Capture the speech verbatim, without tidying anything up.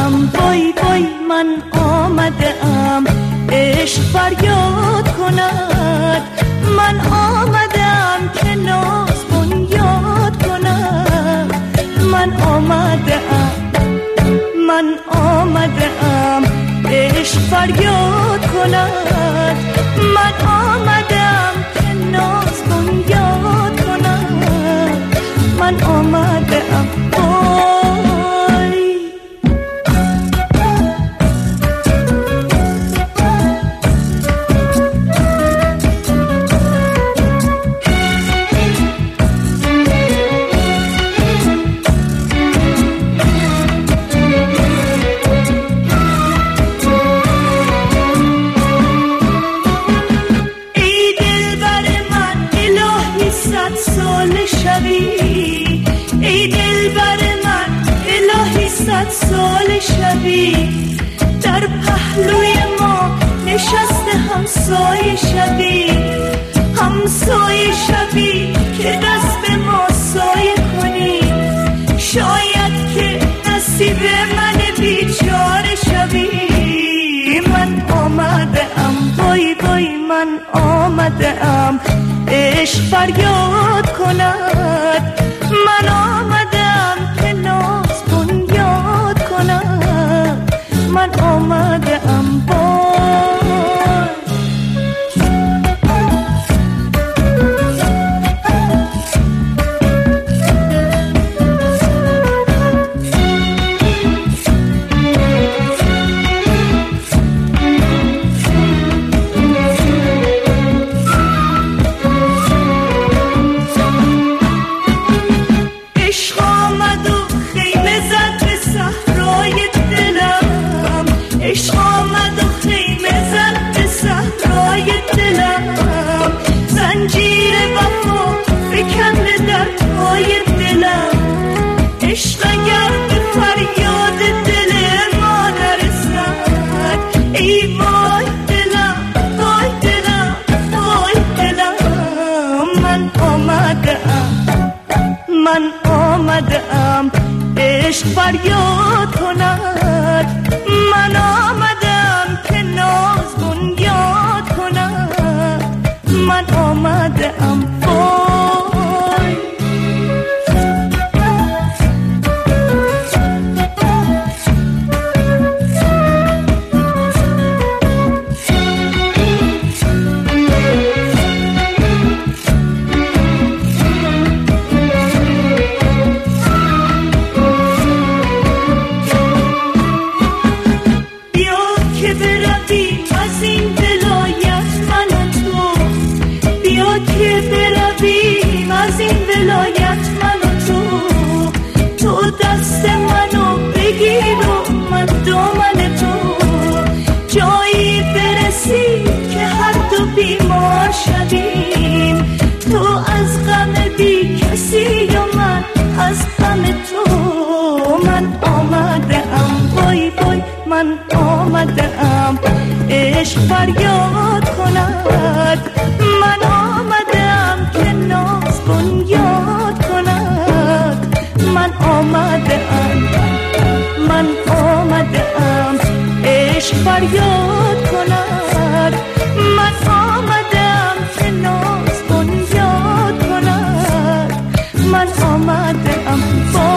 ام وای وای من آمده ام عشق فریاد کند من آمده ام که ناز بنیاد کند من آمده ام من آمده ام عشق فریاد کند من آمده ام که ناز بنیاد کند من آمده ام سال شبی در پهلوی ما نشسته همسایه شبی همسایه شبی که دست به ما سایه کنی شاید که نصیب من بیچاره شبی من آمده ام وای وای من آمده ام عشق فریاد کند من آمده ام که ناز بنیاد کند من آمده ام عشق فریاد کند من آمدم که ناز بنیاد کند من آمدم وای دست منو بگیر و من دامن تو جایی برسی که هر دو بیمار شدیم تو از غم بی کسی و من از غم تو من آمده ام وای وای من آمده ام عشق فریاد کند من آمده ام که ناز بنیاد کند من آمده ام من آمده ام عشق فریاد کند من آمده ام که ناز بنیاد کند من آمده ام